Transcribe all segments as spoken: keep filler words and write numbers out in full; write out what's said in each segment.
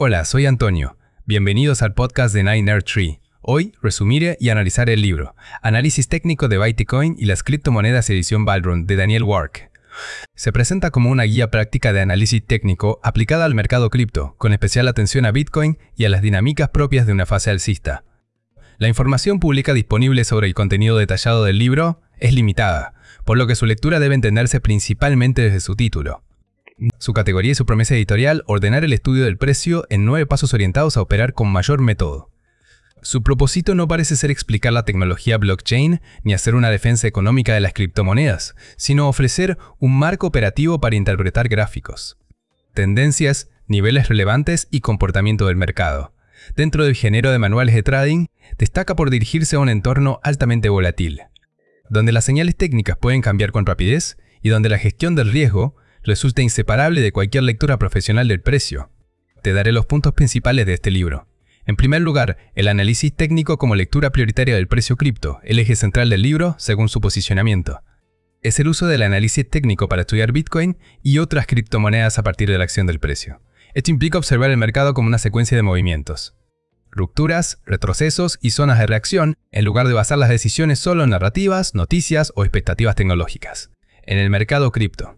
Hola, soy Antonio. Bienvenidos al podcast de Nine Nerd Tree. Hoy resumiré y analizaré el libro Análisis técnico de Bitcoin y las criptomonedas edición Bullrun de Daniel Wark. Se presenta como una guía práctica de análisis técnico aplicada al mercado cripto, con especial atención a Bitcoin y a las dinámicas propias de una fase alcista. La información pública disponible sobre el contenido detallado del libro es limitada, por lo que su lectura debe entenderse principalmente desde su título. Su categoría y su promesa editorial: ordenar el estudio del precio en nueve pasos orientados a operar con mayor método. Su propósito no parece ser explicar la tecnología blockchain ni hacer una defensa económica de las criptomonedas, sino ofrecer un marco operativo para interpretar gráficos, tendencias, niveles relevantes y comportamiento del mercado. Dentro del género de manuales de trading, destaca por dirigirse a un entorno altamente volátil, donde las señales técnicas pueden cambiar con rapidez y donde la gestión del riesgo resulta inseparable de cualquier lectura profesional del precio. Te daré los puntos principales de este libro. En primer lugar, el análisis técnico como lectura prioritaria del precio cripto, el eje central del libro según su posicionamiento. Es el uso del análisis técnico para estudiar Bitcoin y otras criptomonedas a partir de la acción del precio. Esto implica observar el mercado como una secuencia de movimientos, rupturas, retrocesos y zonas de reacción, en lugar de basar las decisiones solo en narrativas, noticias o expectativas tecnológicas. En el mercado cripto,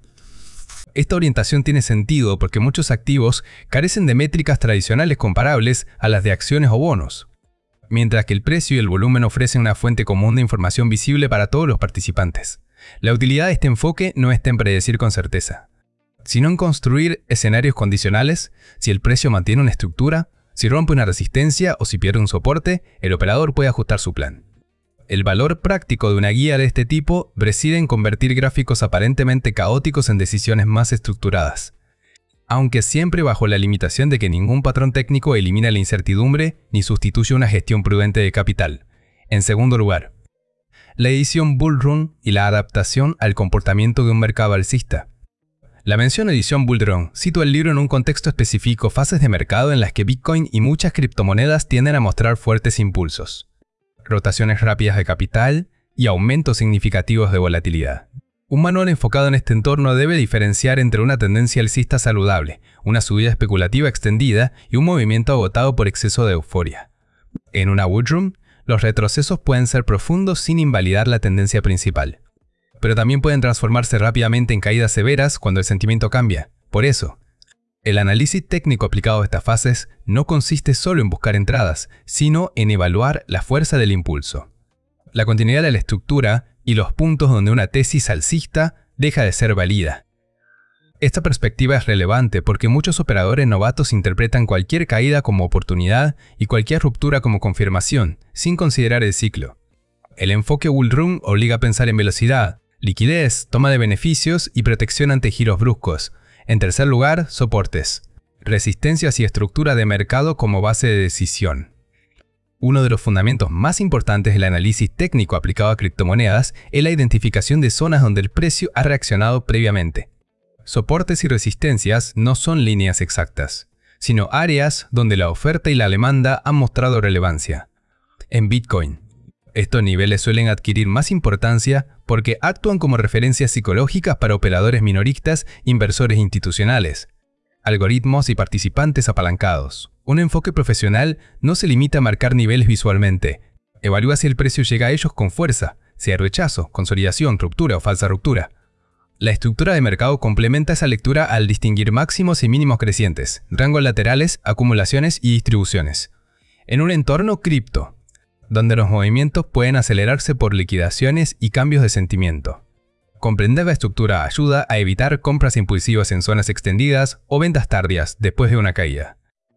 esta orientación tiene sentido porque muchos activos carecen de métricas tradicionales comparables a las de acciones o bonos, mientras que el precio y el volumen ofrecen una fuente común de información visible para todos los participantes. La utilidad de este enfoque no está en predecir con certeza, sino en construir escenarios condicionales. Si el precio mantiene una estructura, si rompe una resistencia o si pierde un soporte, el operador puede ajustar su plan. El valor práctico de una guía de este tipo reside en convertir gráficos aparentemente caóticos en decisiones más estructuradas, aunque siempre bajo la limitación de que ningún patrón técnico elimina la incertidumbre ni sustituye una gestión prudente de capital. En segundo lugar, la edición Bullrun y la adaptación al comportamiento de un mercado alcista. La mención edición Bullrun sitúa el libro en un contexto específico, fases de mercado en las que Bitcoin y muchas criptomonedas tienden a mostrar fuertes impulsos, rotaciones rápidas de capital y aumentos significativos de volatilidad. Un manual enfocado en este entorno debe diferenciar entre una tendencia alcista saludable, una subida especulativa extendida y un movimiento agotado por exceso de euforia. En una Bullrun, los retrocesos pueden ser profundos sin invalidar la tendencia principal, pero también pueden transformarse rápidamente en caídas severas cuando el sentimiento cambia. Por eso, el análisis técnico aplicado a estas fases no consiste solo en buscar entradas, sino en evaluar la fuerza del impulso, la continuidad de la estructura y los puntos donde una tesis alcista deja de ser válida. Esta perspectiva es relevante porque muchos operadores novatos interpretan cualquier caída como oportunidad y cualquier ruptura como confirmación, sin considerar el ciclo. El enfoque Bullrun obliga a pensar en velocidad, liquidez, toma de beneficios y protección ante giros bruscos. En tercer lugar, soportes, resistencias y estructura de mercado como base de decisión. Uno de los fundamentos más importantes del análisis técnico aplicado a criptomonedas es la identificación de zonas donde el precio ha reaccionado previamente. Soportes y resistencias no son líneas exactas, sino áreas donde la oferta y la demanda han mostrado relevancia. En Bitcoin, estos niveles suelen adquirir más importancia porque actúan como referencias psicológicas para operadores minoristas, inversores institucionales, algoritmos y participantes apalancados. Un enfoque profesional no se limita a marcar niveles visualmente. Evalúa si el precio llega a ellos con fuerza, si hay rechazo, consolidación, ruptura o falsa ruptura. La estructura de mercado complementa esa lectura al distinguir máximos y mínimos crecientes, rangos laterales, acumulaciones y distribuciones. En un entorno cripto, donde los movimientos pueden acelerarse por liquidaciones y cambios de sentimiento, comprender la estructura ayuda a evitar compras impulsivas en zonas extendidas o ventas tardías después de una caída.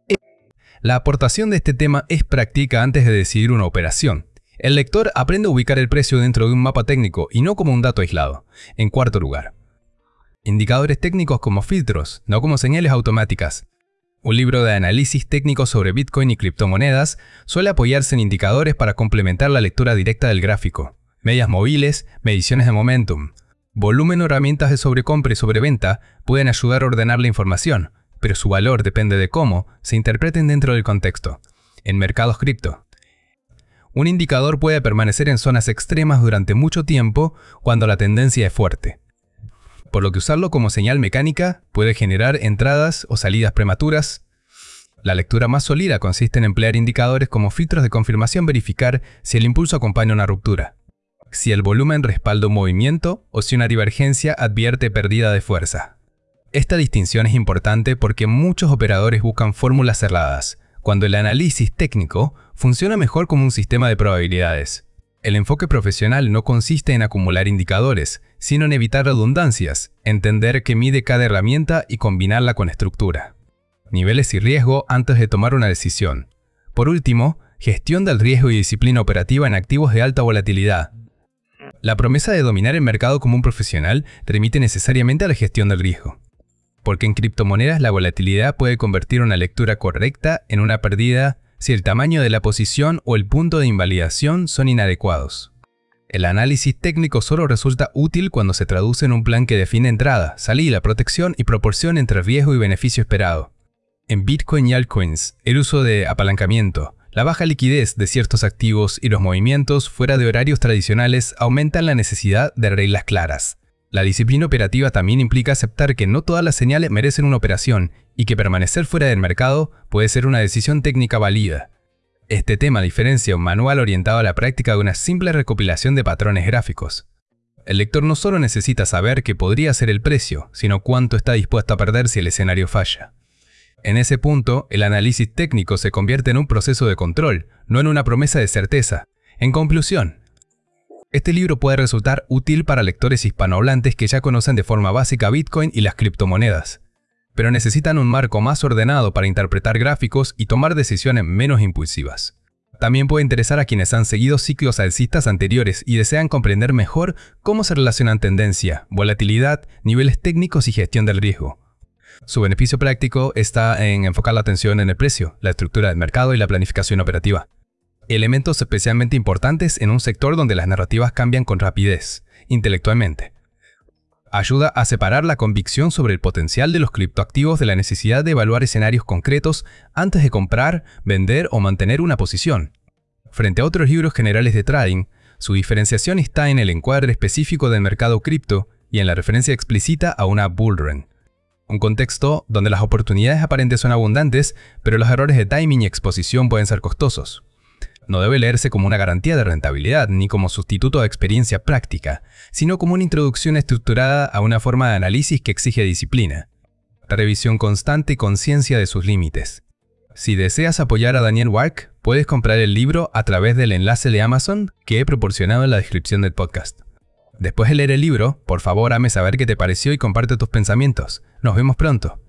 La aportación de este tema es práctica antes de decidir una operación. El lector aprende a ubicar el precio dentro de un mapa técnico y no como un dato aislado. En cuarto lugar, indicadores técnicos como filtros, no como señales automáticas. Un libro de análisis técnico sobre Bitcoin y criptomonedas suele apoyarse en indicadores para complementar la lectura directa del gráfico. Medias móviles, mediciones de momentum, volumen o herramientas de sobrecompra y sobreventa pueden ayudar a ordenar la información, pero su valor depende de cómo se interpreten dentro del contexto. En mercados cripto, un indicador puede permanecer en zonas extremas durante mucho tiempo cuando la tendencia es fuerte, por lo que usarlo como señal mecánica puede generar entradas o salidas prematuras La lectura más sólida consiste en emplear indicadores como filtros de confirmación, verificar si el impulso acompaña una ruptura, si el volumen respalda un movimiento o si una divergencia advierte pérdida de fuerza. Esta distinción es importante porque muchos operadores buscan fórmulas cerradas, cuando el análisis técnico funciona mejor como un sistema de probabilidades. El enfoque profesional no consiste en acumular indicadores, sino en evitar redundancias, entender qué mide cada herramienta y combinarla con estructura. Niveles y riesgo antes de tomar una decisión. Por último, gestión del riesgo y disciplina operativa en activos de alta volatilidad. La promesa de dominar el mercado como un profesional remite necesariamente a la gestión del riesgo, porque en criptomonedas la volatilidad puede convertir una lectura correcta en una pérdida si el tamaño de la posición o el punto de invalidación son inadecuados. El análisis técnico solo resulta útil cuando se traduce en un plan que define entrada, salida, protección y proporción entre riesgo y beneficio esperado. En Bitcoin y altcoins, el uso de apalancamiento, la baja liquidez de ciertos activos y los movimientos fuera de horarios tradicionales aumentan la necesidad de reglas claras. La disciplina operativa también implica aceptar que no todas las señales merecen una operación y que permanecer fuera del mercado puede ser una decisión técnica válida. Este tema diferencia un manual orientado a la práctica de una simple recopilación de patrones gráficos. El lector no solo necesita saber qué podría ser el precio, sino cuánto está dispuesto a perder si el escenario falla. En ese punto, el análisis técnico se convierte en un proceso de control, no en una promesa de certeza. En conclusión, este libro puede resultar útil para lectores hispanohablantes que ya conocen de forma básica Bitcoin y las criptomonedas, pero necesitan un marco más ordenado para interpretar gráficos y tomar decisiones menos impulsivas. También puede interesar a quienes han seguido ciclos alcistas anteriores y desean comprender mejor cómo se relacionan tendencia, volatilidad, niveles técnicos y gestión del riesgo. Su beneficio práctico está en enfocar la atención en el precio, la estructura del mercado y la planificación operativa. Elementos especialmente importantes en un sector donde las narrativas cambian con rapidez, intelectualmente. Ayuda a separar la convicción sobre el potencial de los criptoactivos de la necesidad de evaluar escenarios concretos antes de comprar, vender o mantener una posición. Frente a otros libros generales de trading, su diferenciación está en el encuadre específico del mercado cripto y en la referencia explícita a una bull run. Un contexto donde las oportunidades aparentes son abundantes, pero los errores de timing y exposición pueden ser costosos. No debe leerse como una garantía de rentabilidad ni como sustituto de experiencia práctica, sino como una introducción estructurada a una forma de análisis que exige disciplina, revisión constante y conciencia de sus límites. Si deseas apoyar a Daniel Wark, puedes comprar el libro a través del enlace de Amazon que he proporcionado en la descripción del podcast. Después de leer el libro, por favor hazme saber qué te pareció y comparte tus pensamientos. Nos vemos pronto.